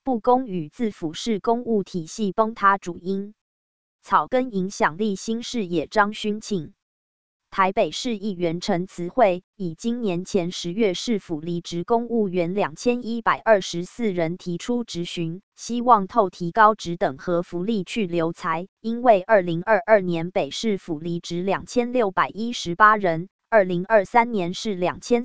不公与自辅是公务体系崩塌主因。草根影响力新视野张勋庆。台北市议员陈慈慧以今年前10月市府离职公务员2124人提出质询，希望透提高职等和福利去留才，因为2022年北市府离职2618人，2023年是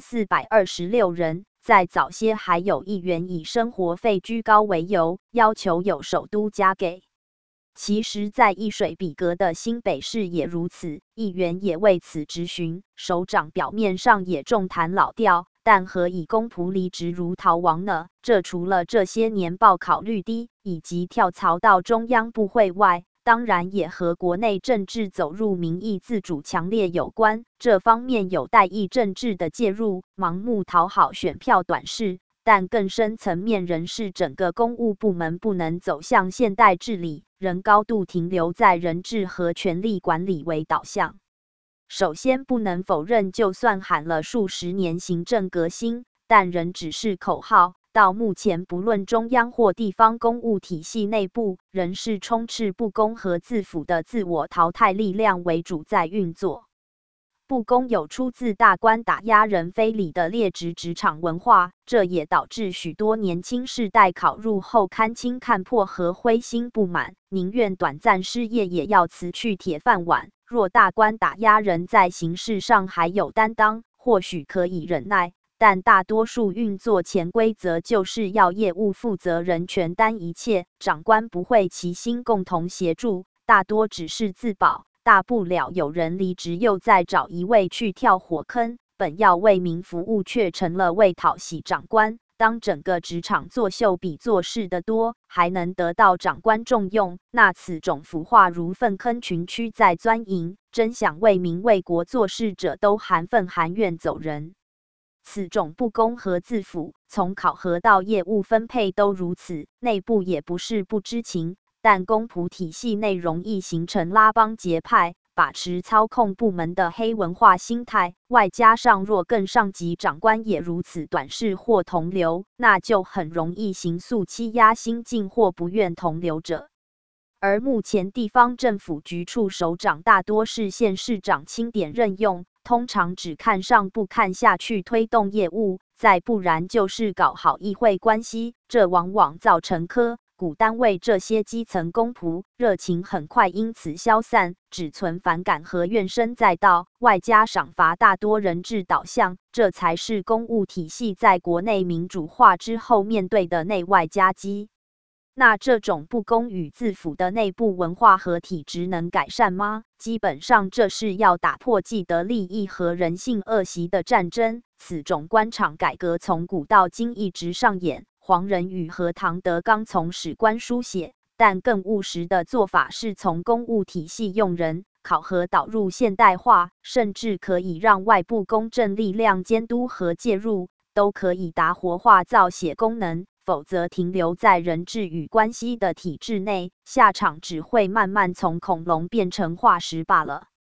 2426人。在早些还有议员以生活费居高为由，要求有首都加给。其实，在一水比隔的新北市也如此，议员也为此质询。首长表面上也重谈老调，但何以公仆离职如逃亡呢？这除了这些年报考率低，以及跳槽到中央部会外，当然也和国内政治走入民意自主强烈有关。这方面有代议政治的介入，盲目讨好选票短视。但更深层面仍是整个公务部门不能走向现代治理，仍高度停留在人治和权力管理为导向。首先不能否认，就算喊了数十年行政革新，但仍只是口号。到目前，不论中央或地方公务体系内部，仍是充斥不公和自辅的自我淘汰力量为主在运作。不公有出自大官打压人非礼的劣质职场文化，这也导致许多年轻世代考入后看清看破和灰心不满，宁愿短暂失业也要辞去铁饭碗。若大官打压人在形式上还有担当，或许可以忍耐，但大多数运作潜规则就是要业务负责人全担一切，长官不会齐心共同协助，大多只是自保。大不了有人离职，又再找一位去跳火坑，本要为民服务，却成了为讨喜长官。当整个职场作秀比做事的多，还能得到长官重用，那此种腐化如粪坑群区在钻营，真想为民为国做事者都含愤含怨走人。此种不公和自辅，从考核到业务分配都如此，内部也不是不知情。但公仆体系内容易形成拉帮结派、把持操控部门的黑文化心态，外加上若更上级长官也如此短视或同流，那就很容易形塑欺压心境或不愿同流者。而目前地方政府局处首长大多是县市长钦点任用，通常只看上不看下去推动业务，再不然就是搞好议会关系，这往往造成科股单位这些基层公仆热情很快因此消散，只存反感和怨声载道，外加赏罚大多人治导向，这才是公务体系在国内民主化之后面对的内外夹击。那这种不公与自辅的内部文化和体制能改善吗？基本上这是要打破既得利益和人性恶习的战争。此种官场改革从古到今一直上演，黄仁宇和唐德刚从史官书写，但更务实的做法是从公务体系用人考核导入现代化，甚至可以让外部公正力量监督和介入，都可以达活化造血功能。否则停留在人治与关系的体制内，下场只会慢慢从恐龙变成化石罢了。